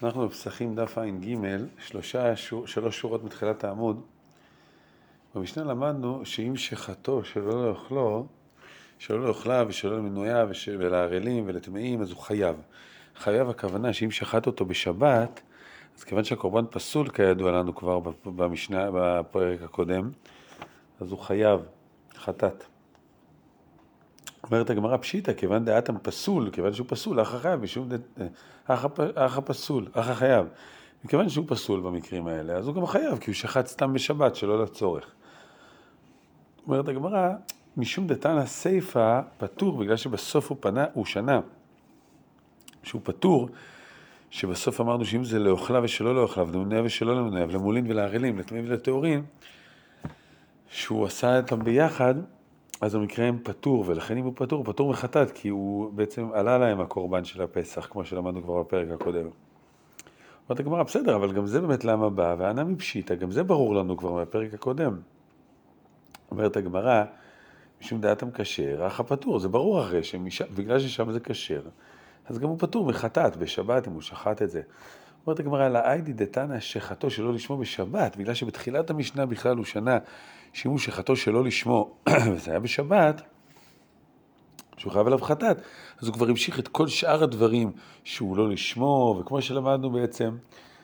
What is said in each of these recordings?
אנחנו בפסחים דף ע"ג, שלוש שורות מתחילת העמוד. במשנה למדנו שאם שחטו שלא לאוכלו, שלא לאוכלה ושלא למנויה ולערלים ולטמאים, אז הוא חייב. חייב הכוונה שאם שחט אותו בשבת, אז כיוון שהקורבן פסול כידוע לנו כבר במשנה, בפרק הקודם, אז הוא חייב, חטאת. אומרת הגמרא פשיטא, כיוון דעתם פסול, כיוון שהוא פסול, אח החייב, אח הפסול, אח החייב. מכיוון שהוא פסול במקרים האלה, אז הוא גם חייב, כי הוא שחט סתם בשבת, שלא לצורך. אומרת הגמרא, משום דתנא סיפא פטור, בגלל שבסוף הוא שנה, שהוא פטור, שבסוף אמרנו שאם זה לאוכלה ושלא לאוכלה, ולמנויה ושלא למנויה, ולמולין ולערלים, לטמאים ולטהורין, שהוא עשה אותם ביחד, אז המקרה הם פטור, ולכן אם הוא פטור, הוא פטור מחטאת, כי הוא בעצם עלה להם הקורבן של הפסח, כמו שלמדנו כבר בפרק הקודם. אומרת הגמרא, בסדר, אבל גם זה באמת למה בא, והענה מפשיטא, גם זה ברור לנו כבר בפרק הקודם. אומרת הגמרא, משום דעתם כשר, אח הפטור, זה ברור הרי, בגלל ששם זה כשר, אז גם הוא פטור מחטאת בשבת, אם הוא שחט את זה. אומרת הגמרא, לאיידי דתנא שחטו שלא לשמו בשבת, בגלל שבתחילת המשנה בכלל הוא שנה, שאם הוא שחטו שלא לשמו, וזה היה בשבת, שהוא חייב עליו חטאת, אז הוא כבר המשיך את כל שאר הדברים שהוא לא לשמו, וכמו שלמדנו בעצם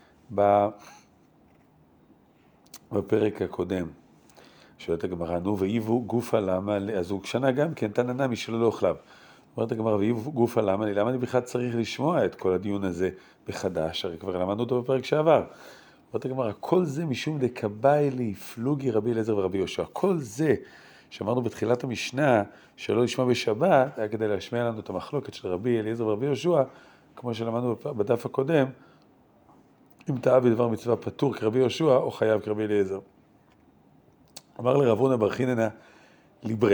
בפרק הקודם. שואלת הגמרא, נו ואיבו גופה למה, אז הוא שנה גם כן, תננה משלו לא אוכליו. אומרת הגמרא, ואיבו גופה למה אני בכלל צריך לשמוע את כל הדיון הזה בחדש, הרי כבר למדנו אותו בפרק שעבר. אומרת הגמרא, כל זה משום דקבאי לי פלוגי רבי אליעזר ורבי יהושע. כל זה שאמרנו בתחילת המשנה שלא לשמוע בשבת, היה כדי להשמיע לנו את המחלוקת של רבי אליעזר ורבי יהושע, כמו שלמדנו בדף הקודם, אם טעה בדבר מצווה פטור כרבי יהושע או חייב כרבי אליעזר. אמר לרב הונא בר חיננה ליברה.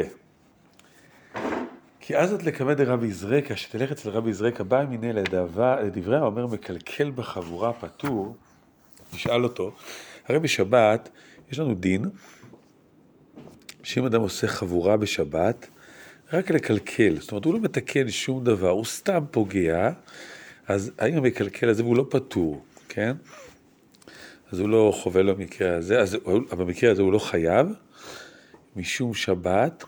כי אז את לקמא דרבי יזרקא, שתלך אצל רבי יזרקא, בא מיני לדבריה, אומר מקלקל בחבורה פטור, נשאל אותו, הרי בשבת יש לנו דין, שאם אדם עושה חבורה בשבת, רק לקלקל, זאת אומרת הוא לא מתקן שום דבר, הוא סתם פוגע, אז האם המקלקל הזה הוא לא פטור, כן? אז הוא לא חובל במקרה הזה, אז במקרה הזה הוא לא חייב, משום שבת,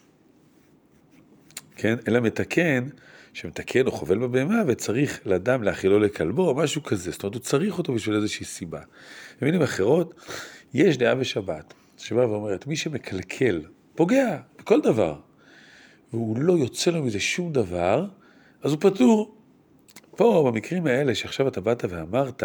כן? אלא מתקן, שמתקן או חובל בבהמה, וצריך לאדם להאכילו לכלבו, או משהו כזה, זאת אומרת, הוא צריך אותו בשביל איזושהי סיבה. במילים אחרות, יש דעה בשבת, שבאה ואומרת, מי שמקלקל, פוגע בכל דבר, והוא לא יוצא לו מזה שום דבר, אז הוא פטור. פה, במקרים האלה, שעכשיו אתה באת ואמרת,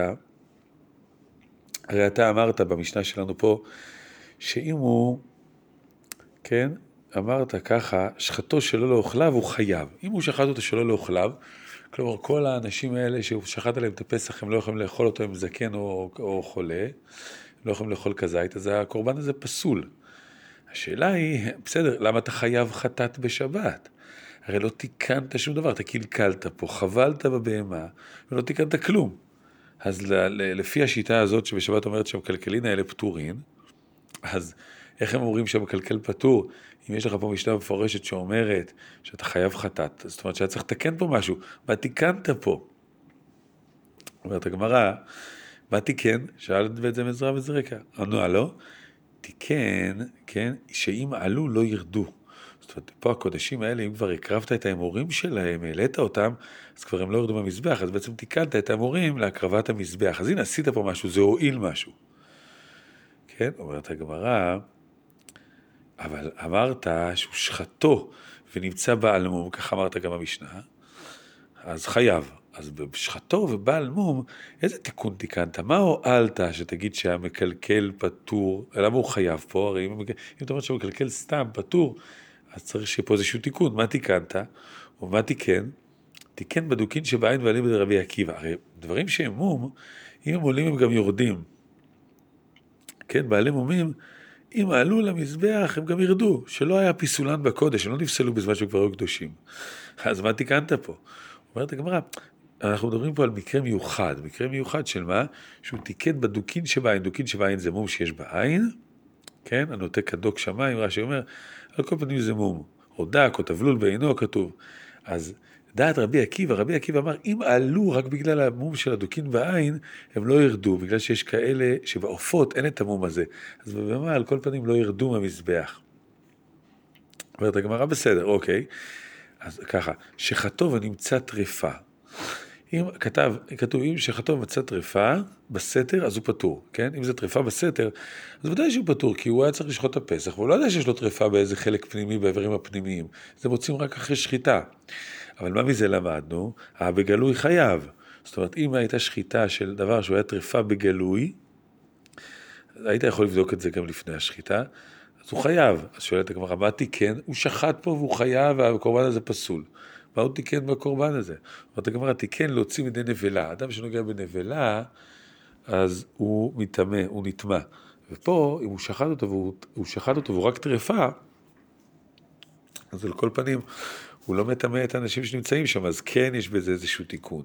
הרי אתה אמרת במשנה שלנו פה, שאם הוא, כן, אמרת ככה, שחטו שלא לאוכליו הוא חייב. אם הוא שחט אותו שלא לאוכליו, כלומר כל האנשים האלה שהוא שחט עליהם את הפסח, הם לא יכולים לאכול אותו עם זקן או חולה, הם לא יכולים לאכול כזית, אז הקורבן הזה פסול. השאלה היא, בסדר, למה אתה חייב חטאת בשבת? הרי לא תיקנת שום דבר, אתה קלקלת פה, חבלת בבהמה, ולא תיקנת כלום. אז לפי השיטה הזאת שבשבת אומרת שהמקלקלין האלה פטורין, אז איך הם אומרים שהמקלקל פטור? אם יש לך פה משנה מפורשת שאומרת שאתה חייב חטאת, זאת אומרת שאתה צריך לתקן פה משהו, מה תיקנת פה? אומרת הגמרא, מה תיקן? שאל את זה מזרע וזרקה. ענו, לא? תיקן, כן, שאם עלו לא ירדו. זאת אומרת, פה הקודשים האלה, אם כבר הקרבת את האמורים שלהם, העלית אותם, אז כבר הם לא ירדו במזבח, אז בעצם תיקנת את האמורים להקרבת המזבח. אז הנה, עשית פה משהו, זה הועיל משהו. כן, אומרת הגמרא, אבל אמרת שהוא שחטו ונמצא בעל מום, כך אמרת גם במשנה, אז חייב. אז בשחטו ובעל מום, איזה תיקון תיקנת? מה הועלת שתגיד שהמקלקל פטור? למה הוא חייב פה? הרי אם אתה אומר שהמקלקל סתם פטור, אז צריך שיהיה פה איזשהו תיקון. מה תיקנת? או מה תיקן? תיקן בדוקין שבעין ועלים בדרבי עקיבא. הרי דברים שהם מום, אם הם עולים הם גם יורדים. כן, בעלי מומים, אם עלו למזבח, הם גם ירדו, שלא היה פיסולן בקודש, הם לא נפסלו בזמן שהם כבר היו קדושים. אז מה תיקנת פה? אומרת הגמרא, אנחנו מדברים פה על מקרה מיוחד של מה? שהוא תיקן בדוקין שבעין, דוקין שבעין זה מום שיש בעין, כן? הנוטה כדוק שמיים, רש"י אומר, על כל פנים זה מום, או דק, או תבלול בעינו, כתוב. אז דעת רבי עקיבא אמר, אם עלו רק בגלל המום של הדוקין בעין, הם לא ירדו, בגלל שיש כאלה שבעופות אין את המום הזה. אז במה על כל פנים לא ירדו מהמזבח. אומרת הגמרא, בסדר, אוקיי. אז ככה, שחטו ונמצא טרפה. אם כתוב, אם שחטו ומצא טרפה בסתר, אז הוא פטור, כן? אם זה טרפה בסתר, אז ודאי שהוא פטור, כי הוא היה צריך לשחוט את הפסח, והוא לא יודע שיש לו טרפה באיזה חלק פנימי, באיברים הפנימיים. זה מוצאים רק אחרי שחיטה. אבל מה מזה למדנו? בגלוי חייב. זאת אומרת, אם הייתה שחיטה של דבר שהוא היה טרפה בגלוי, היית יכול לבדוק את זה גם לפני השחיטה, אז הוא חייב. אז שואלת הגמרא, מה תיקן? הוא שחט פה והוא חייב, והקורבן הזה פסול. מה הוא תיקן בקורבן הזה? אומרת הגמרא, תיקן להוציא מדי נבלה. אדם שנוגע בנבלה, אז הוא מתאמה, הוא נטמע. ופה, אם הוא שחט אותו והוא רק טרפה, אז על כל פנים, הוא לא מטמא את האנשים שנמצאים שם, אז כן יש בזה איזשהו תיקון.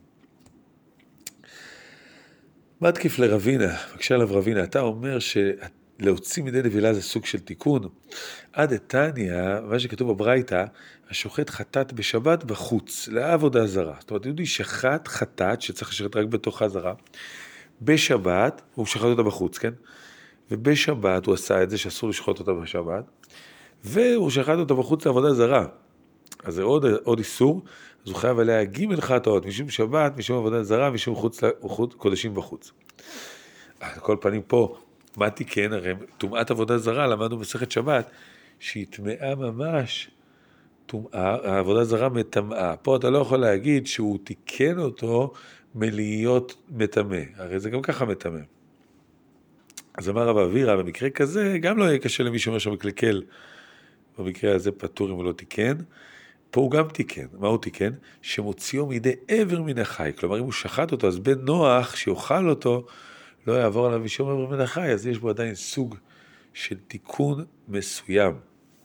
מה תקיף לרבינה? בבקשה עליו רבינה, אתה אומר שלהוציא מדי נבילה זה סוג של תיקון. עד איתניא, מה שכתוב בברייתא, השוחט חטאת בשבת בחוץ, לעבודה זרה. זאת אומרת, יהודי שחט חטאת, שצריך לשחט רק בתוך הזרה, בשבת, הוא שחט אותה בחוץ, כן? ובשבת הוא עשה את זה שאסור לשחוט אותה בשבת, והוא שחט אותה בחוץ לעבודה זרה. אז זה עוד איסור, אז הוא חייב עליה ג' חטאות, משום שבת, משום עבודה זרה, משום קודשים בחוץ. על כל פנים פה, מה תיקן? הרי טומאת עבודה זרה, למדנו מסכת שבת, שהיא טמאה ממש, העבודה זרה מטמאה. פה אתה לא יכול להגיד שהוא תיקן אותו מלהיות מטמא, הרי זה גם ככה מטמא. אז אמר רב אבירא, במקרה כזה, גם לא יהיה קשה למי שאומר שמקלקל, במקרה הזה פטור אם הוא לא תיקן, פה הוא גם תיקן. מה הוא תיקן? שמוציאו מידי עבר מן החי. כלומר, אם הוא שחט אותו, אז בן נוח שיאכל אותו, לא יעבור עליו משום עבר מן החי, אז יש בו עדיין סוג של תיקון מסוים.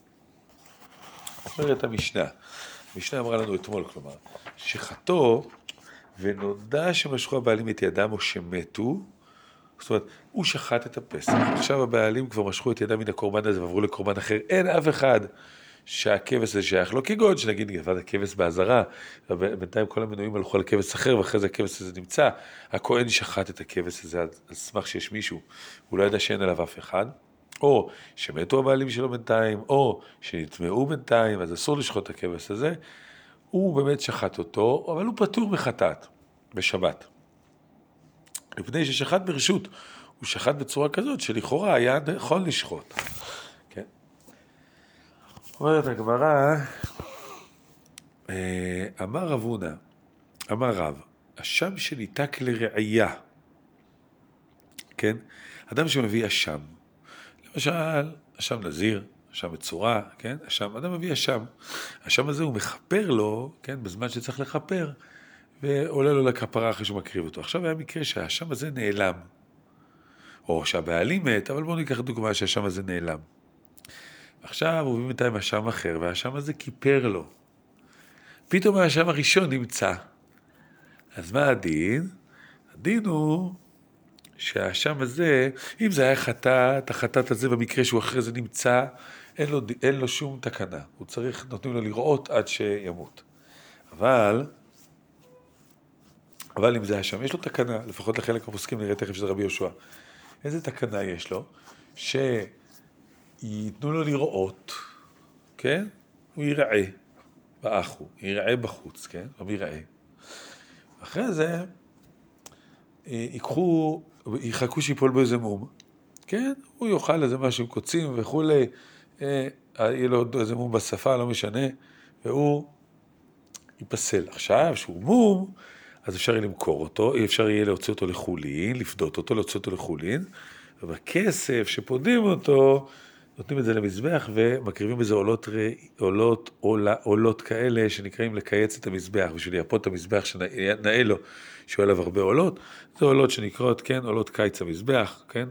אומרת המשנה. המשנה אמרה לנו אתמול, כלומר, שחטו ונודע שמשכו הבעלים את ידם או שמתו, זאת אומרת, הוא שחט את הפסח, עכשיו הבעלים כבר משכו את ידם מן הקורבן הזה ועברו לקורבן אחר, אין אף אחד שהכבש הזה שייך לו, כגון שנגיד גבד הכבש בעזרה, ובינתיים כל המנויים הלכו על כבש אחר, ואחרי זה הכבש הזה נמצא, הכהן שחט את הכבש הזה, על סמך שיש מישהו, הוא לא ידע שאין עליו אף אחד, או שמתו הבעלים שלו בינתיים, או שנטמעו בינתיים, אז אסור לשחוט את הכבש הזה, הוא באמת שחט אותו, אבל הוא פטור מחטאת בשבת. לפני ששחט ברשות, הוא שחט בצורה כזאת שלכאורה היה יכול לשחוט. כן? אומרת הגמרא, אמר רב הונא, אמר רב, אשם שניתק לראייה, כן? אדם שמביא אשם, למשל, אשם נזיר, אשם מצורע, כן? אשם, אדם מביא אשם. אשם הזה הוא מחפר לו, כן? בזמן שצריך לחפר, ועולה לו לכפרה אחרי שהוא מקריב אותו. עכשיו היה מקרה שהאשם הזה נעלם, או שהבעלים מת, אבל בואו ניקח דוגמה שהאשם הזה נעלם. עכשיו הוא מביא בינתיים אשם אחר, והאשם הזה כיפר לו. פתאום האשם הראשון נמצא. אז מה הדין? הדין הוא שהאשם הזה, אם זה היה חטאת, החטאת הזה במקרה שהוא אחרי זה נמצא, אין לו שום תקנה. הוא צריך, נותנים לו לראות עד שימות. אבל אם זה האשם, יש לו תקנה, לפחות לחלק הפוסקים נראה תכף שזה רבי יהושע. איזה תקנה יש לו? שייתנו לו לראות, כן? הוא יראה באחו, יראה בחוץ, כן? הוא יראה. אחרי זה, יחכו שיפול בו איזה מום, כן? הוא יאכל איזה משהו עם קוצים וכולי, יהיה לו איזה מום בשפה, לא משנה, והוא ייפסל. עכשיו, שהוא מום, אז אפשר יהיה למכור אותו, אפשר יהיה להוציא אותו לחולין, לפדות אותו, להוציא אותו לחולין, ובכסף שפודים אותו, נותנים את זה למזבח ומקריבים בזה עולות כאלה שנקראים לקייץ את המזבח, בשביל ליפות את המזבח שנאה לו, שהוא עליו הרבה עולות, זה עולות שנקראות, כן, עולות קיץ המזבח, כן?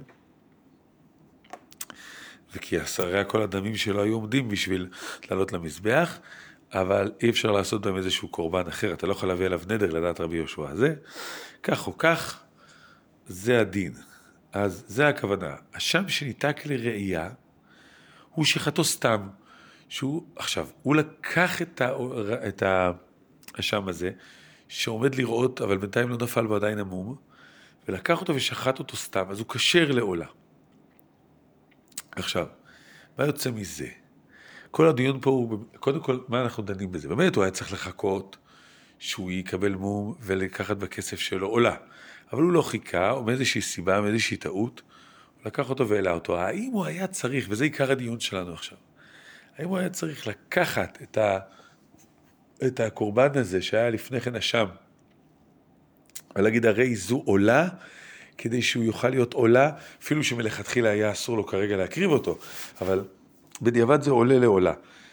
וכי הרי כל הדמים שלו היו עומדים בשביל לעלות למזבח, אבל אי אפשר לעשות בהם איזשהו קורבן אחר, אתה לא יכול להביא עליו נדר לדעת רבי יהושע הזה, כך או כך, זה הדין. אז זה הכוונה, אשם שניתק לראייה, הוא שחטו סתם, עכשיו, הוא לקח את השם הזה, שעומד לראות, אבל בינתיים לא נפל בו עדיין המום, ולקח אותו ושחט אותו סתם, אז הוא כשר לעולה. עכשיו, מה יוצא מזה? כל הדיון פה הוא, קודם כל, מה אנחנו דנים בזה? באמת הוא היה צריך לחכות שהוא יקבל מום ולקחת בכסף שלו עולה. אבל הוא לא חיכה, או מאיזושהי סיבה, מאיזושהי טעות, הוא לקח אותו והעלה אותו. האם הוא היה צריך, וזה עיקר הדיון שלנו עכשיו, האם הוא היה צריך לקחת את הקורבן הזה שהיה לפני כן אשם, ולהגיד הרי זו עולה, כדי שהוא יוכל להיות עולה, אפילו שמלכתחילה היה אסור לו כרגע להקריב אותו, אבל בדיעבד זה עולה לעולה.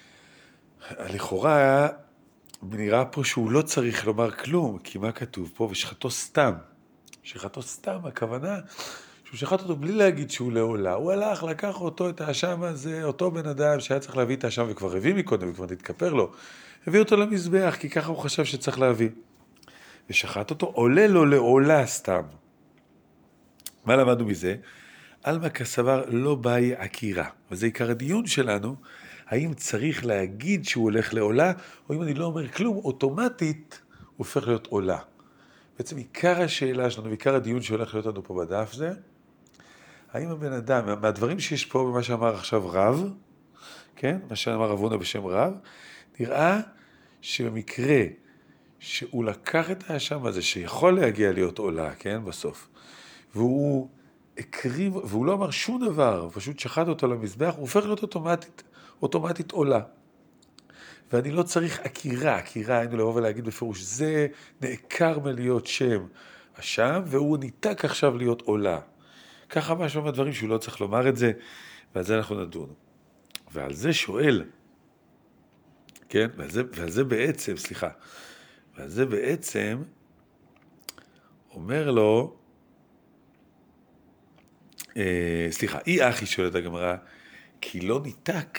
לכאורה נראה פה שהוא לא צריך לומר כלום, כי מה כתוב פה? ושחטו סתם. שחטו סתם, הכוונה שהוא שחט אותו בלי להגיד שהוא לעולה. הוא הלך, לקח אותו, את האשם הזה, אותו בן אדם שהיה צריך להביא את האשם וכבר הביא מקודם וכבר נתכפר לו. הביא אותו למזבח, כי ככה הוא חשב שצריך להביא. ושחט אותו, עולה לו לעולה סתם. מה למדנו מזה? אלמה כסבר לא באי עקירה. וזה עיקר הדיון שלנו, האם צריך להגיד שהוא הולך לעולה, או אם אני לא אומר כלום, אוטומטית הוא הופך להיות עולה. בעצם עיקר השאלה שלנו, עיקר הדיון שהולך להיות לנו פה בדף זה, האם הבן אדם, מהדברים שיש פה במה שאמר עכשיו רב, כן? מה שאמר רב הונא בשם רב, נראה שבמקרה שהוא לקח את האשם הזה, שיכול להגיע להיות עולה, כן? בסוף. והוא הקריב, והוא לא אמר שום דבר, הוא פשוט שחט אותו למזבח, הוא הופך להיות אוטומטית עולה. ואני לא צריך עקירה, היינו לבוא ולהגיד בפירוש, זה נעקר מלהיות שם השם, והוא ניתק עכשיו להיות עולה. ככה משהו מהדברים שהוא לא צריך לומר את זה, ועל זה אנחנו נדון. ועל זה שואל, כן? ועל זה בעצם אומר לו, אי אחי שואלת הגמרא, כי לא ניתק,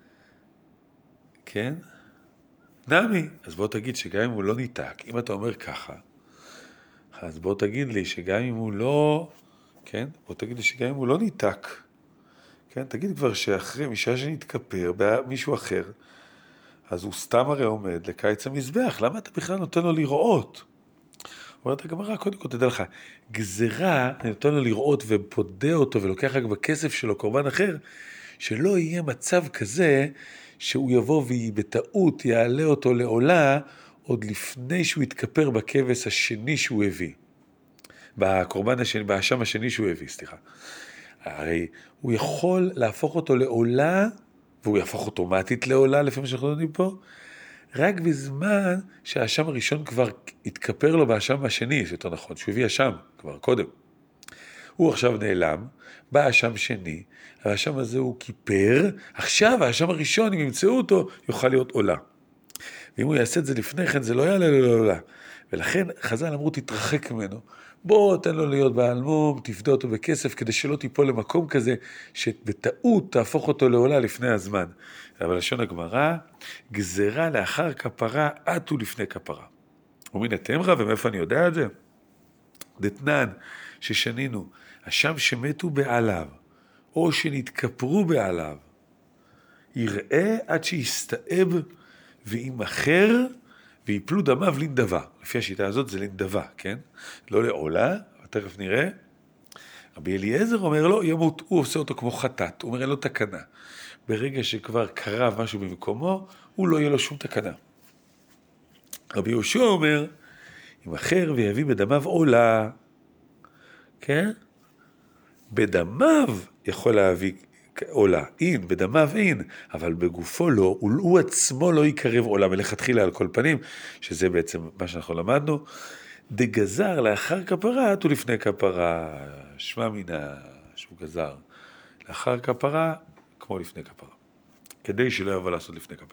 כן? נמי, אז בוא תגיד שגם אם הוא לא ניתק, אם אתה אומר ככה, אז בוא תגיד לי שגם אם הוא לא, כן? בוא תגיד לי שגם אם הוא לא ניתק, כן? תגיד כבר שאחרי משעה שנתכפר במישהו אחר, אז הוא סתם הרי עומד לקיץ המזבח, למה אתה בכלל נותן לו לראות? אומרת הגמרא, קודם כל תדע לך, גזרה, אני נותן לו לראות ופודה אותו ולוקח רק בכסף שלו קורבן אחר, שלא יהיה מצב כזה שהוא יבוא ובטעות יעלה אותו לעולה עוד לפני שהוא יתכפר בכבש השני שהוא הביא. בקורבן השני, באשם השני שהוא הביא, סליחה. הרי הוא יכול להפוך אותו לעולה, והוא יהפוך אוטומטית לעולה לפי מה שאנחנו יודעים פה, רק בזמן שהאשם הראשון כבר התכפר לו באשם השני, זה יותר נכון, שהוא הביא אשם כבר קודם. הוא עכשיו נעלם, בא אשם שני, האשם הזה הוא כיפר, עכשיו האשם הראשון, אם ימצאו אותו, יוכל להיות עולה. ואם הוא יעשה את זה לפני כן, זה לא יעלה לו לעולה. ולכן חז"ל אמרו, תתרחק ממנו. בוא, תן לו להיות בעל מום, תפדה אותו בכסף, כדי שלא תיפול למקום כזה, שבטעות תהפוך אותו לעולה לפני הזמן. אבל לשון הגמרא, גזרה לאחר כפרה, עטו לפני כפרה. ומן התמרה, ומאיפה אני יודע את זה? דתנן, ששנינו, אשם שמתו בעליו, או שנתכפרו בעליו, יראה עד שיסתאב וימחר, ויפלו דמיו לנדבה. לפי השיטה הזאת זה לנדבה, כן? לא לעולה, תכף נראה. רבי אליעזר אומר לו, ימות, הוא עושה אותו כמו חטאת, הוא אומר, אין לו תקנה. ברגע שכבר קרה משהו במקומו, הוא לא יהיה לו שום תקנה. רבי יהושע אומר, ימחר ויביא בדמיו עולה, כן? בדמיו יכול להביא עולה, אין, בדמיו אין, אבל בגופו לא, הוא עצמו לא יקרב עולה, מלכתחילה על כל פנים, שזה בעצם מה שאנחנו למדנו, דגזר לאחר כפרה, עטו לפני כפרה, שמע מינה שהוא גזר, לאחר כפרה, כמו לפני כפרה, כדי שלא יבוא לעשות לפני כפרה.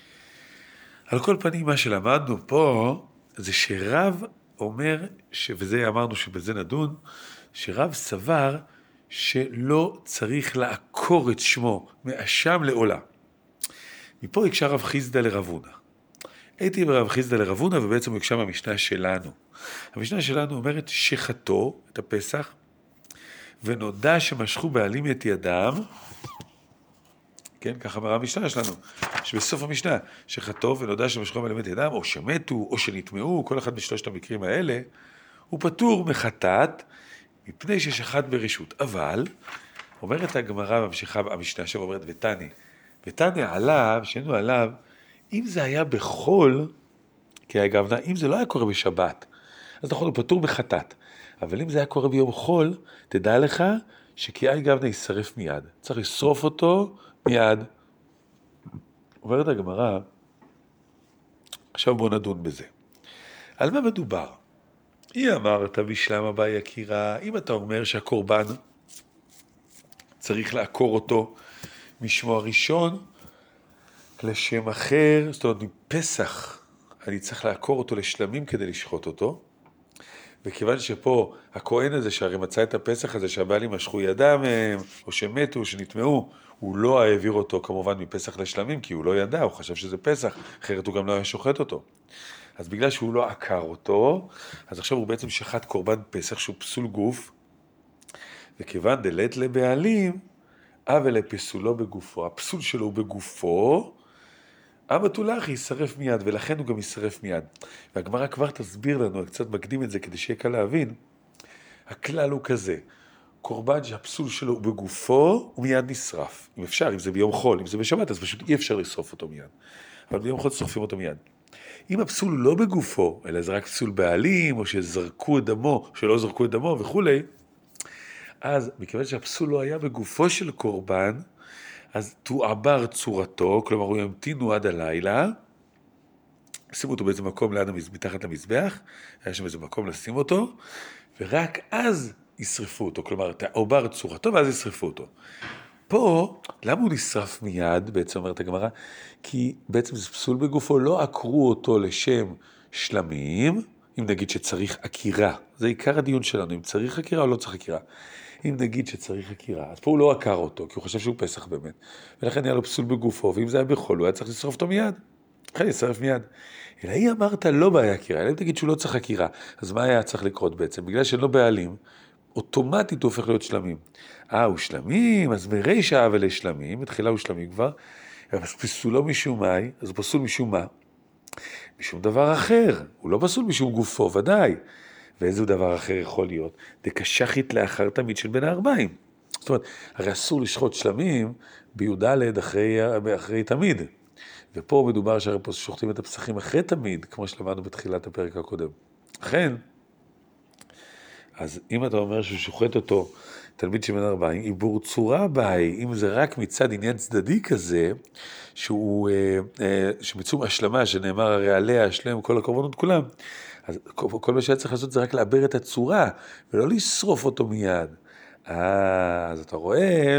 על כל פנים, מה שלמדנו פה, זה שרב אומר, וזה אמרנו שבזה נדון, שרב סבר שלא צריך לעקור את שמו מאשם לעולה. מפה הקשה רב חיסדא לרב הונא. הייתי ברב חיסדא לרב הונא, ובעצם הוא הקשה מהמשנה שלנו. המשנה שלנו אומרת שחטו את הפסח, ונודע שמשכו בעלים את ידם, כן, ככה אמרה המשנה שלנו, שבסוף המשנה, שחטא ונודע שמשכו מלמד ידם, או שמתו, או שנטמעו, כל אחד משלושת המקרים האלה, הוא פטור מחטאת, מפני ששחט ברשות. אבל, אומרת הגמרא, ממשיכה המשנה שאומרת, ותניא עליו, שאינו עליו, אם זה היה בחול, כי אגב, אם זה לא היה קורה בשבת, אז נכון, הוא פטור מחטאת. אבל אם זה היה קורה ביום חול, תדע לך שקיאי גבנה יישרף מיד. צריך לשרוף אותו מיד. אומרת הגמרא, עכשיו בוא נדון בזה. על מה מדובר? אם אמרת בשלם הבא יקירה, אם אתה אומר שהקורבן צריך לעקור אותו משמו הראשון לשם אחר, זאת אומרת מפסח, אני צריך לעקור אותו לשלמים כדי לשחוט אותו, וכיוון שפה הכהן הזה שהרי מצא את הפסח הזה שהבעלים משכו ידם מהם, או שמתו, או שנטמעו, הוא לא העביר אותו כמובן מפסח לשלמים, כי הוא לא ידע, הוא חשב שזה פסח, אחרת הוא גם לא היה שוחט אותו. אז בגלל שהוא לא עקר אותו, אז עכשיו הוא בעצם שחט קורבן פסח שהוא פסול גוף, וכיוון דלת לבעלים, אבל לפסולו בגופו, הפסול שלו הוא בגופו, הבתולח יישרף מיד, ולכן הוא גם יישרף מיד. והגמרא כבר תסביר לנו, קצת מקדים את זה כדי שיהיה קל להבין, הכלל הוא כזה, קורבן שהפסול שלו הוא בגופו, הוא מיד נשרף. אם אפשר, אם זה ביום חול, אם זה בשבת, אז פשוט אי אפשר לשרוף אותו מיד. אבל ביום חול שורפים אותו מיד. אם הפסול הוא לא בגופו, אלא זה רק פסול בעלים, או שזרקו את דמו, שלא זרקו את דמו וכולי, אז מכיוון שהפסול לא היה בגופו של קורבן, אז תועבר צורתו, כלומר הוא ימתינו עד הלילה, שימו אותו באיזה מקום מתחת למזבח, היה שם איזה מקום לשים אותו, ורק אז ישרפו אותו, כלומר תעובר צורתו ואז ישרפו אותו. פה, למה הוא נשרף מיד, בעצם אומרת הגמרא? כי בעצם זה פסול בגופו, לא עקרו אותו לשם שלמים, אם נגיד שצריך עקירה, זה עיקר הדיון שלנו, אם צריך עקירה או לא צריך עקירה. אם נגיד שצריך עקירה, אז פה הוא לא עקר אותו, כי הוא חושב שהוא פסח באמת, ולכן היה לו פסול בגופו, ואם זה היה בחול, הוא היה צריך לשרוף אותו מיד. לכן ישרף מיד. אלא היא אמרת לא בעיה עקירה, אלא אם תגיד שהוא לא צריך עקירה, אז מה היה צריך לקרות בעצם? בגלל שלא בעלים, אוטומטית הוא הופך להיות שלמים. הוא שלמים, אז מרישה אבל לשלמים, בתחילה הוא שלמים כבר, אבל פסולו משום מה, אז הוא פסול משום מה? משום דבר אחר, הוא לא פסול משום גופו, ודאי. ואיזה דבר אחר יכול להיות? דקשחית לאחר תמיד של בין הארבעים. זאת אומרת, הרי אסור לשחוט שלמים בי"ד אחרי תמיד. ופה מדובר שהרי פה שוחטים את הפסחים אחרי תמיד, כמו שלמדנו בתחילת הפרק הקודם. לכן, אז אם אתה אומר שהוא שוחט אותו תלמיד שבין 40, עיבור צורה בהי, אם זה רק מצד עניין צדדי כזה, שהוא שמצום השלמה, שנאמר הרי עליה, השלם, כל הקורבנות כולם, אז כל מה שהיה צריך לעשות זה רק לעבר את הצורה, ולא לשרוף אותו מיד. אז אתה רואה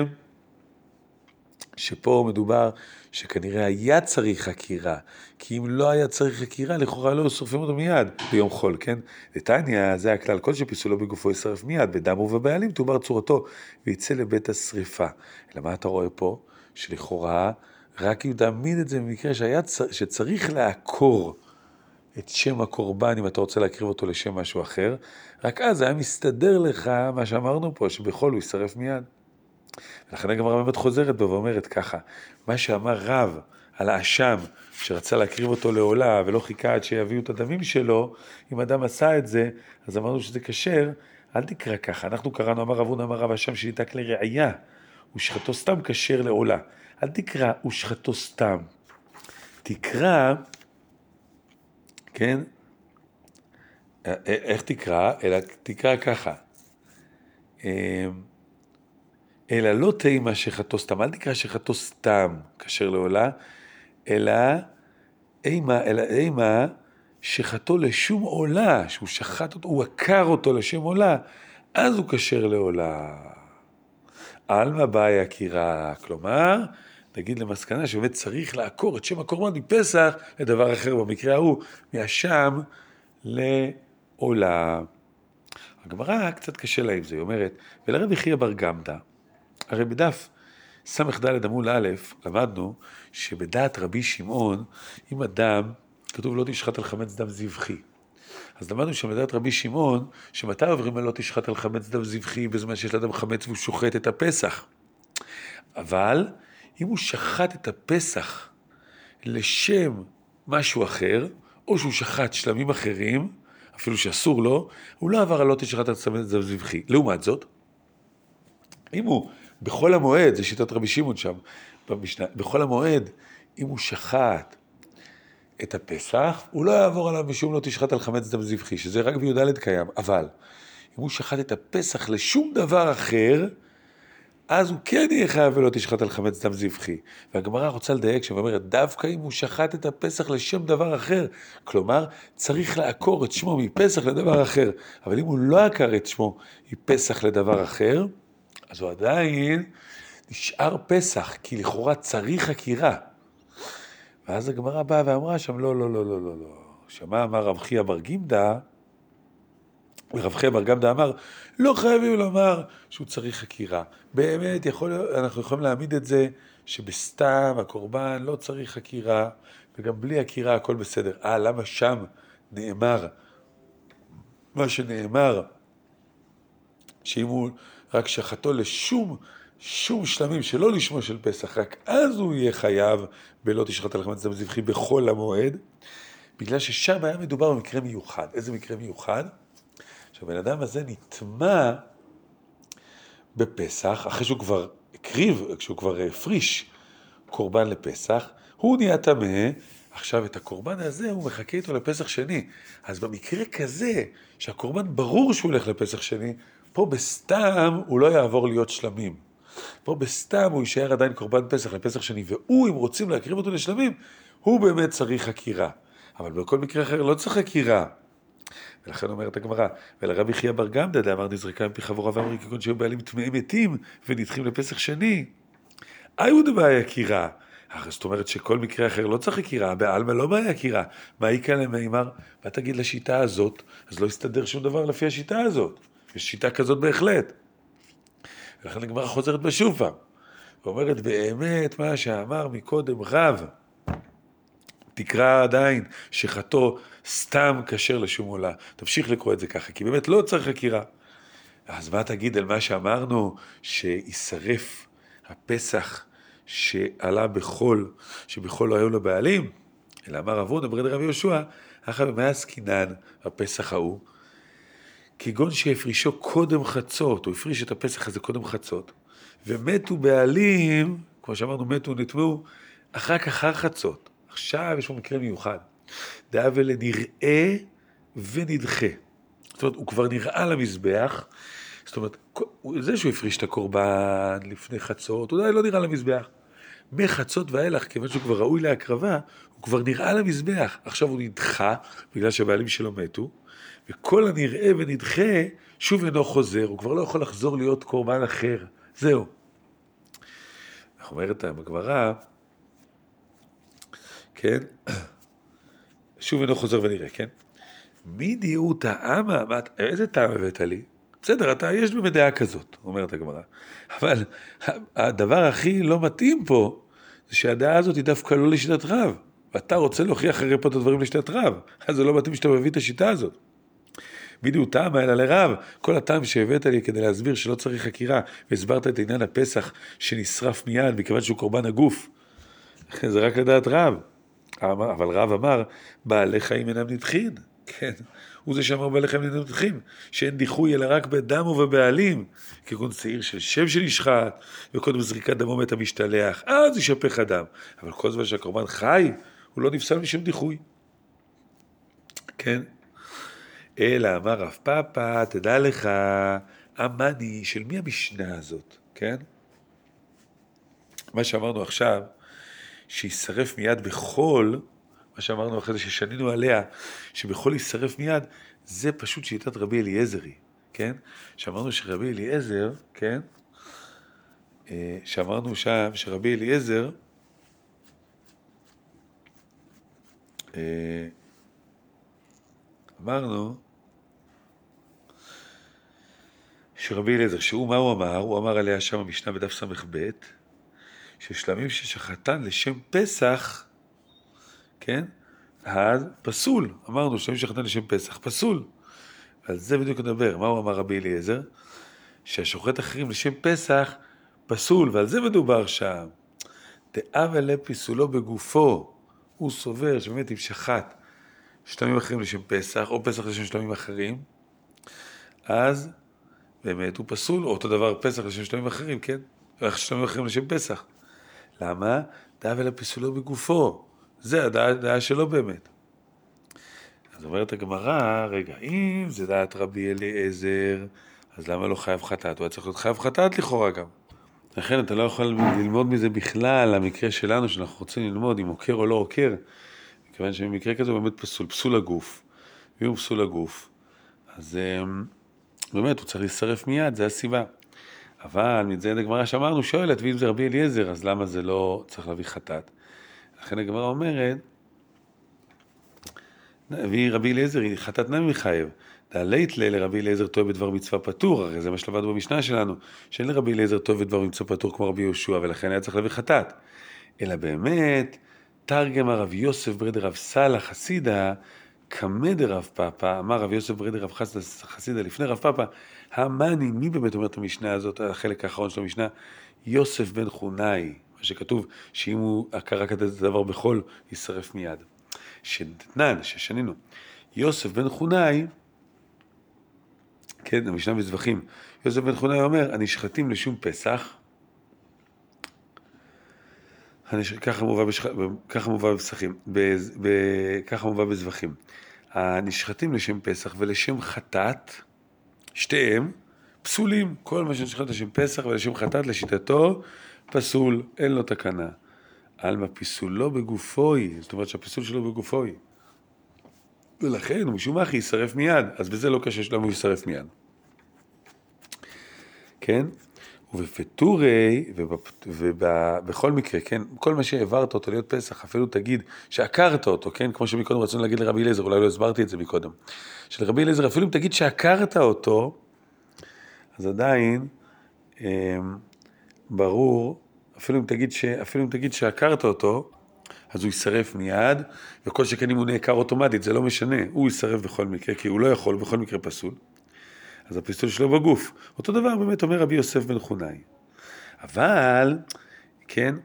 שפה מדובר שכנראה היה צריך חקירה, כי אם לא היה צריך חקירה, לכאורה לא שורפים אותו מיד ביום חול, כן? לתניא, זה הכלל, כל שפיסולו בגופו ישרף מיד, בדם ובבעלים תאמר צורתו, ויצא לבית השריפה. אלא מה אתה רואה פה? שלכאורה, רק אם תעמיד את זה במקרה שצריך לעקור את שם הקורבן, אם אתה רוצה להקריב אותו לשם משהו אחר, רק אז היה מסתדר לך מה שאמרנו פה, שבחול הוא ישרף מיד. ולכן הגמרא באמת חוזרת בו ואומרת ככה, מה שאמר רב על האשם שרצה להקריב אותו לעולה ולא חיכה עד שיביאו את הדמים שלו, אם אדם עשה את זה, אז אמרנו שזה כשר, אל תקרא ככה. אנחנו קראנו, אמר רבון, אמר רב האשם שניתק לראיה, ושחטו סתם כשר לעולה. אל תקרא ושחטו סתם. תקרא, כן? איך תקרא? אלא תקרא ככה. אלא לא תימה שחטו סתם, אל תקרא שחטו סתם כשר לעולה, אלא אימה שחטו לשום עולה, שהוא שחט אותו, הוא עקר אותו לשם עולה, אז הוא כשר לעולה. על מה באה עקירה? כלומר, נגיד למסקנה שבאמת צריך לעקור את שם הקורבן מפסח לדבר אחר, במקרה ההוא, מהשם לעולה. הגמרא קצת קשה לה עם זה, היא אומרת, ולרבי חייא בר גמדא, הרי בדף ס"ד עמוד א' למדנו שבדעת רבי שמעון, אם אדם, כתוב לא תשחט על חמץ דם זבחי. אז למדנו שבדעת רבי שמעון, שמתי עוברים על לא תשחט על חמץ דם זבחי, בזמן שיש לאדם חמץ והוא שוחט את הפסח. אבל אם הוא שחט את הפסח לשם משהו אחר, או שהוא שחט שלמים אחרים, אפילו שאסור לו, הוא לא עבר על לא תשחט את הזבחי. לעומת זאת, אם הוא בחול המועד, זה שיטת רבי שמעון שם במשנה, בחול המועד, אם הוא שחט את הפסח, הוא לא יעבור עליו משום לא תשחט על חמץ דם זבחי, שזה רק בי"ד קיים, אבל אם הוא שחט את הפסח לשום דבר אחר, אז הוא כן יהיה חייב ולא תשחט על חמץ דם זבחי. והגמרא רוצה לדייק שאומרת, דווקא אם הוא שחט את הפסח לשם דבר אחר, כלומר, צריך לעקור את שמו מפסח לדבר אחר, אבל אם הוא לא עקר את שמו מפסח לדבר אחר, אז הוא עדיין נשאר פסח, כי לכאורה צריך עקירה. ואז הגמרא באה ואמרה שם, לא, לא, לא, לא, לא, לא. שמה אמר רב חייא בר גימדא, ורב חייא בר גימדא אמר, לא חייבים לומר שהוא צריך עקירה. באמת, אנחנו יכולים להעמיד את זה שבסתם הקורבן לא צריך עקירה, וגם בלי עקירה הכל בסדר. למה שם נאמר, מה שנאמר, שאם הוא רק שחטו לשום שלמים שלא לשמו של פסח, רק אז הוא יהיה חייב בלא תשחט על חמץ דם זבחי בכל המועד, בגלל ששם היה מדובר במקרה מיוחד. איזה מקרה מיוחד? שהבן אדם הזה נטמע בפסח, אחרי שהוא כבר הקריב, כשהוא כבר הפריש קורבן לפסח, הוא נהיה טמא, עכשיו את הקורבן הזה הוא מחכה איתו לפסח שני. אז במקרה כזה, שהקורבן ברור שהוא הולך לפסח שני, פה בסתם הוא לא יעבור להיות שלמים. פה בסתם הוא יישאר עדיין קורבן פסח לפסח שני, והוא, אם רוצים להקריב אותו לשלמים, הוא באמת צריך עקירה. אבל בכל מקרה אחר לא צריך עקירה. ולכן אומרת הגמרא, ולרבי חייא בר גימדא דאמר נזרקה מפי חבורה ואמרי כגון שהיו בעלים טמאי מתים ונדחים לפסח שני. היו דבעי עקירה. זאת אומרת שכל מקרה אחר לא צריך עקירה, בעלמא לא בעי עקירה. מה יקרה למימר? מה תגיד לשיטה הזאת? אז לא יסתדר שום דבר לפי השיטה הזאת. יש שיטה כזאת בהחלט. ולכן הגמרא חוזרת בשוב פעם. ואומרת באמת מה שאמר מקודם רב, תקרא עדיין שחטו סתם כשר לשום עולה. תמשיך לקרוא את זה ככה, כי באמת לא צריך עקירה. אז מה תגיד על מה שאמרנו, שישרף הפסח שעלה בחול, שבחול לא היו לבעלים? אלא אמר רב הונא ברד רב יהושע, אחא במה עסקינן הפסח ההוא? כגון שהפרישו קודם חצות, הוא הפריש את הפסח הזה קודם חצות, ומתו בעלים, כמו שאמרנו, מתו נטמעו, אחר חצות. עכשיו יש פה מקרה מיוחד. דאבה לנראה ונדחה. זאת אומרת, הוא כבר נראה למזבח, זאת אומרת, זה שהוא הפריש את הקורבן לפני חצות, הוא לא נראה למזבח. מחצות ואילך, כיוון שהוא כבר ראוי להקרבה, הוא כבר נראה למזבח. עכשיו הוא נדחה, בגלל שהבעלים שלו מתו, וכל הנראה ונדחה שוב אינו חוזר, הוא כבר לא יכול לחזור להיות קורבן אחר. זהו. אנחנו אומרת בגמרא, כן? שוב אינו חוזר ונראה, כן? מי דיהו טעמה? איזה טעם הבאת לי? בסדר, יש במדעה כזאת, אומרת הגמרא. אבל הדבר הכי לא מתאים פה, זה שהדעה הזאת היא דווקא לא לשיטת רב. ואתה רוצה להוכיח הרי פה את הדברים לשיטת רב. אז זה לא מתאים שאתה מביא את השיטה הזאת. מי דיהו טעמה אלא לרב. כל הטעם שהבאת לי כדי להסביר שלא צריך חקירה, והסברת את עניין הפסח שנשרף מיד, מכיוון שהוא קורבן הגוף. זה רק לדעת רב. אבל רב אמר, בעלי חיים אינם נדחין. כן, הוא זה שאמר בעלי חיים אינם נדחין, שאין דיחוי אלא רק בדם ובבעלים, כגון צעיר של שם שנשחט, וקודם זריקת דמו מת המשתלח, אז ישפך הדם. אבל כל זמן שהקורבן חי, הוא לא נפסל משום דיחוי. כן? אלא אמר רב פאפא, תדע לך, אמני, של מי המשנה הזאת? כן? מה שאמרנו עכשיו, שישרף מיד בחול, מה שאמרנו אחרי זה ששנינו עליה, שבחול ישרף מיד, זה פשוט שיטת רבי אליעזרי, כן? שאמרנו שרבי אליעזר, כן? שאמרנו שם שרבי אליעזר, אמרנו שרבי אליעזר, מה הוא אמר? הוא אמר עליה שם המשנה בדף ס"ב, ששלמים ששחטן לשם פסח, כן? אז פסול. אמרנו שלמים ששחטן לשם פסח, פסול. על זה בדיוק נדבר. מה הוא אמר רבי אליעזר? שהשוחט אחרים לשם פסח פסול, ועל זה מדובר שם. דאבה לפיסולו בגופו, הוא סובר שבאמת אם שחט שלמים אחרים לשם פסח, או פסח לשם שלמים אחרים, אז באמת הוא פסול, או אותו דבר פסח לשם שלמים אחרים, כן? שלמים אחרים לשם פסח. למה? דאבה לפיסולו בגופו. זה הדעה שלו באמת. אז אומרת הגמרא, רגע, אם זה דעת רבי אליעזר, אז למה לא חייב חטאת? הוא היה צריך להיות חייב חטאת לכאורה גם. לכן אתה לא יכול ללמוד מזה בכלל, המקרה שלנו שאנחנו רוצים ללמוד אם עוקר או לא עוקר, מכיוון שבמקרה כזה הוא באמת פסול הגוף. ואם הוא פסול הגוף, אז באמת הוא צריך להישרף מיד, זה הסיבה. אבל מזה הגמרא שאמרנו שואלת, ואם זה רבי אליעזר, אז למה זה לא צריך להביא חטאת? לכן הגמרא אומרת, והיא רבי אליעזר, היא חטאת נמי מחייב. דלית לרבי אליעזר טועה בדבר מצווה פטור, הרי זה מה שלמדנו במשנה שלנו, שאין לרבי אליעזר טועה בדבר מצווה פטור כמו רבי יהושע, ולכן היה צריך להביא חטאת. אלא באמת, תרגם הרב יוסף ברד רב סלח חסידה, כמד רב פאפא, אמר רב יוסף ברד רב חסידה לפני רב פאפא, המאני, מי באמת אומר את המשנה הזאת, החלק האחרון של המשנה? יוסף בן חונאי, מה שכתוב, שאם הוא קרא כזה דבר בחול, יישרף מיד. שדתנן, ששנינו, יוסף בן חונאי, כן, המשנה בזבחים, יוסף בן חונאי אומר, הנשחטים לשום פסח, ככה מובא בפסחים, ככה מובא בזבחים, הנשחטים לשם פסח ולשם חטאת, שתיהם פסולים, כל מה שנשחט לשם פסח ולשם חטאת לשיטתו פסול, אין לו תקנה. אלמה פיסולו בגופוי, זאת אומרת שהפיסול שלו בגופוי. ולכן הוא משום מה יישרף מיד, אז בזה לא קשה שלמה הוא יישרף מיד. כן? ובפטורי, ובכל מקרה, כן? כל מה שהעברת אותו להיות פסח, אפילו תגיד שעקרת אותו, כן? כמו שמקודם רצינו להגיד לרבי אליעזר, אולי לא הסברתי את זה מקודם. שלרבי אליעזר, אפילו אם תגיד שעקרת אותו, אז עדיין ברור, אפילו אם תגיד שעקרת אותו, אז הוא יישרף מיד, וכל שכן אם הוא נעקר אוטומטית, זה לא משנה, הוא יישרף בכל מקרה, כי הוא לא יכול, בכל מקרה פסול. אז הפיסול שלו בגוף. אותו דבר באמת אומר רבי יוסף בן חונאי. אבל, כן,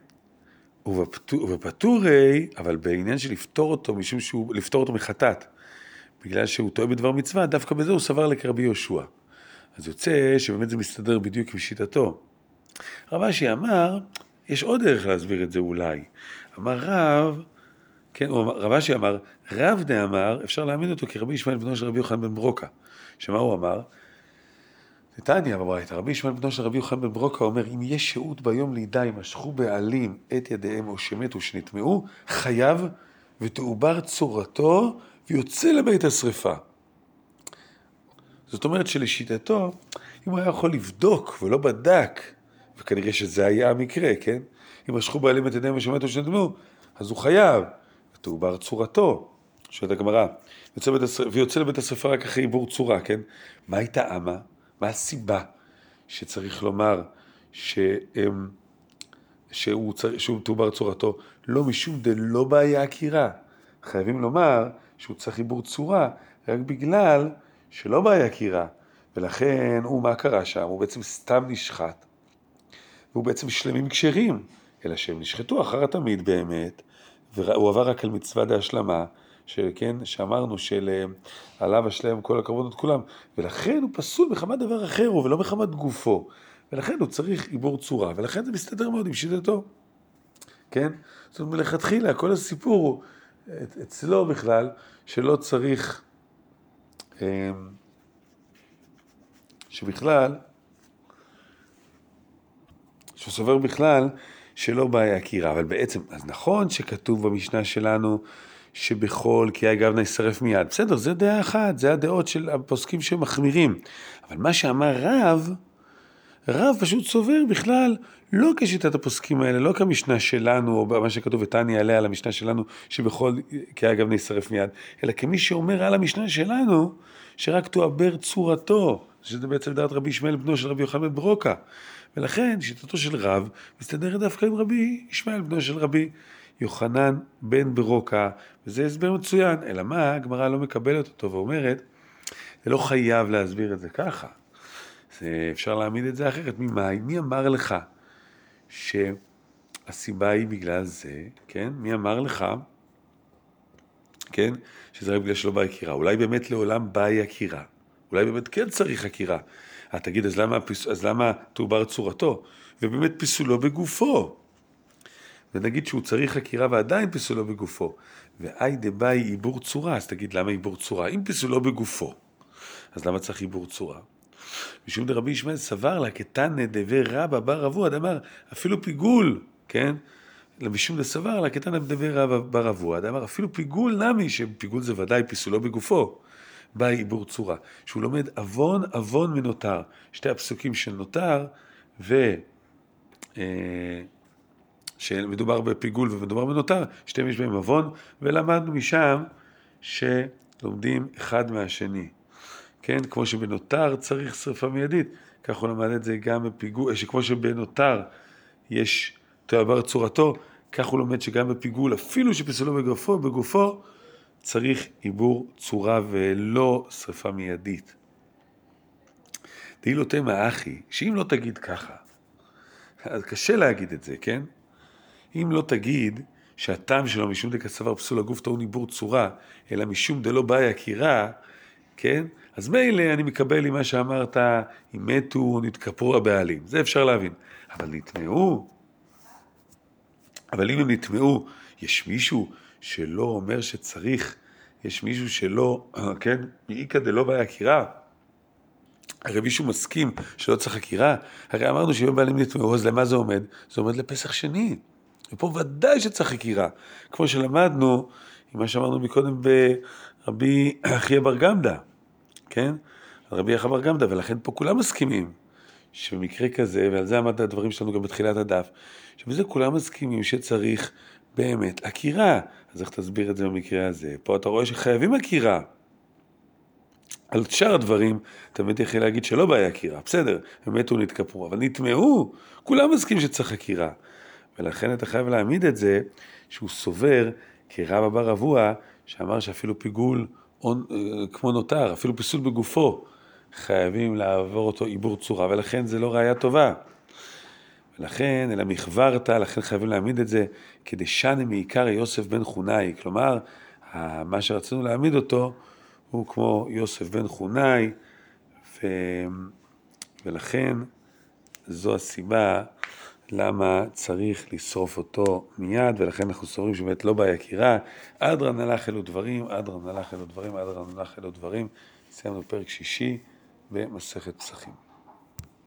ובפטורי, אבל בעניין של לפתור אותו, משום שהוא, לפתור אותו מחטאת, בגלל שהוא טועה בדבר מצווה, דווקא בזה הוא סבר לכרבי יהושע. אז יוצא שבאמת זה מסתדר בדיוק עם שיטתו. רב אשי אמר, יש עוד דרך להסביר את זה אולי. אמר רב, כן, רב אשי אמר, רב דאמר, אפשר להאמין אותו כרבי ישמעאל בנו של רבי יוחנן בן ברוקה. שמה הוא אמר? נתניה בברייתא, רבי ישמעאל בנו של רבי יוחנן בן ברוקה אומר, אם יש שהות ביום לידה, אם משכו בעלים את ידיהם או שמתו שנטמעו, חייב ותעובר צורתו ויוצא לבית השריפה. זאת אומרת שלשיטתו, אם הוא היה יכול לבדוק ולא בדק, וכנראה שזה היה המקרה, כן? אם משכו בעלים את ידיהם ושמתו שנטמעו, אז הוא חייב, ותעובר צורתו, שואלת הגמרא, ויוצא לבית השריפה רק אחרי עיבור צורה, כן? מה הייתה אמה? מה הסיבה שצריך לומר שהוא תעובר צורתו? לא משום דלא בעיה עקירה. חייבים לומר שהוא צריך עיבור צורה, רק בגלל שלא בעיה עקירה. ולכן מה קרה שם? הוא בעצם סתם נשחט. והוא בעצם שלמים כשרים, אלא שהם נשחטו אחר התמיד באמת, והוא עבר רק על מצווה להשלמה, שכן, שאמרנו עליו השלם כל הכבוד את כולם, ולכן הוא פסול מחמת דבר אחר, ולא מחמת גופו, ולכן הוא צריך עיבור צורה, ולכן זה מסתדר מאוד עם שיטתו, כן? זאת אומרת, מלכתחילה, כל הסיפור הוא אצלו בכלל, שלא צריך, שבכלל, שהוא סובר בכלל שלא בעיה עקירה, אבל בעצם, אז נכון שכתוב במשנה שלנו שבכל כי הגבנה יישרף מיד. בסדר, זה דעה אחת, זה הדעות של הפוסקים שמחמירים. אבל מה שאמר רב פשוט סובר בכלל לא כשיטת הפוסקים האלה, לא כמשנה שלנו, או מה שכתוב ותניא עליה על המשנה שלנו, שבכל כי הגבנה יישרף מיד, אלא כמי שאומר על המשנה שלנו, שרק תועבר צורתו, שזה בעצם דעת רבי ישמעאל בנו של רבי יוחנן בן ברוקה. ולכן שיטתו של רב מסתדרת דווקא עם רבי ישמעאל בנו של רבי יוחנן בן ברוקה, וזה הסבר מצוין, אלא מה, הגמרא לא מקבלת אותו ואומרת, זה לא חייב להסביר את זה ככה, אפשר להעמיד את זה אחרת, מי אמר לך הסיבה היא בגלל זה, כן? מי אמר לך, כן? שזה רק בגלל שלא באה יקירה. אולי באמת לעולם באה יקירה. אולי באמת כן צריך יקירה. תגיד, אז למה תעובר צורתו? ובאמת פיסולו בגופו. ונגיד שהוא צריך חקירה ועדיין פיסולו בגופו. ואי דבאי עיבור צורה, אז תגיד למה עיבור צורה? אם פיסולו בגופו, אז למה צריך עיבור צורה? משום דרבי ישמעאל סבר לה כתנא דבי רבא בר אבוה, אמר אפילו פיגול, כן? משום דסבר לה כתנא דבי רבא בר אבוה, אמר אפילו פיגול נמי, שפיגול זה ודאי פיסולו בגופו, בא עיבור צורה, שהוא לומד אבון מנותר, שתי הפסוקים של נותר, שמדובר בפיגול ומדובר בנותר, שתיים יש בהם אבון, ולמדנו משם שלומדים אחד מהשני. כן, כמו שבנותר צריך שריפה מיידית, כך הוא למד את זה גם בפיגול, שכמו שבנותר יש תעבר צורתו, כך הוא לומד שגם בפיגול, אפילו שפיסולו בגופו צריך עיבור צורה ולא שריפה מיידית. דהי לא תמה אחי, שאם לא תגיד ככה, אז קשה להגיד את זה, כן? אם לא תגיד שהטעם שלו משום דקסבר פסול הגוף טעון עיבור צורה, אלא משום דלא באה יקירה, כן? אז מילא אני מקבל עם מה שאמרת, אם מתו נתכפרו הבעלים, זה אפשר להבין. אבל נטמעו, אבל אם הם נטמעו, יש מישהו שלא אומר שצריך, יש מישהו שלא, כן? מאיקא דלא באה יקירה. הרי מישהו מסכים שלא צריך חקירה, הרי אמרנו שאם הבעלים נטמעו, אז למה זה עומד? זה עומד לפסח שני. ופה ודאי שצריך חקירה. כמו שלמדנו, עם מה שאמרנו מקודם ברבי אחיה בר גמדא, כן? רבי אחיה בר גמדא, ולכן פה כולם מסכימים שבמקרה כזה, ועל זה עמד הדברים שלנו גם בתחילת הדף, שבזה כולם מסכימים שצריך באמת חקירה. אז איך תסביר את זה במקרה הזה? פה אתה רואה שחייבים חקירה. על שאר הדברים, תמיד יכול להגיד שלא באה יקירה, בסדר, הם מתו נתכפרו, אבל נטמעו, כולם מסכים שצריך חקירה. ולכן אתה חייב להעמיד את זה, שהוא סובר כרבא בר אבוה, שאמר שאפילו פיגול כמו נותר, אפילו פיסול בגופו, חייבים לעבור אותו עיבור צורה, ולכן זה לא ראיה טובה. ולכן, אלא מחברת, לכן חייבים להעמיד את זה, כדי שנה מעיקר יוסף בן חונאי, כלומר, מה שרצינו להעמיד אותו, הוא כמו יוסף בן חונאי, ולכן זו הסיבה למה צריך לשרוף אותו מיד, ולכן אנחנו סוברים שבאמת לא באה יקירה. אדרא נלך אלו דברים, אדרא נלך אלו דברים, אדרא נלך אלו דברים. סיימנו פרק שישי במסכת פסחים.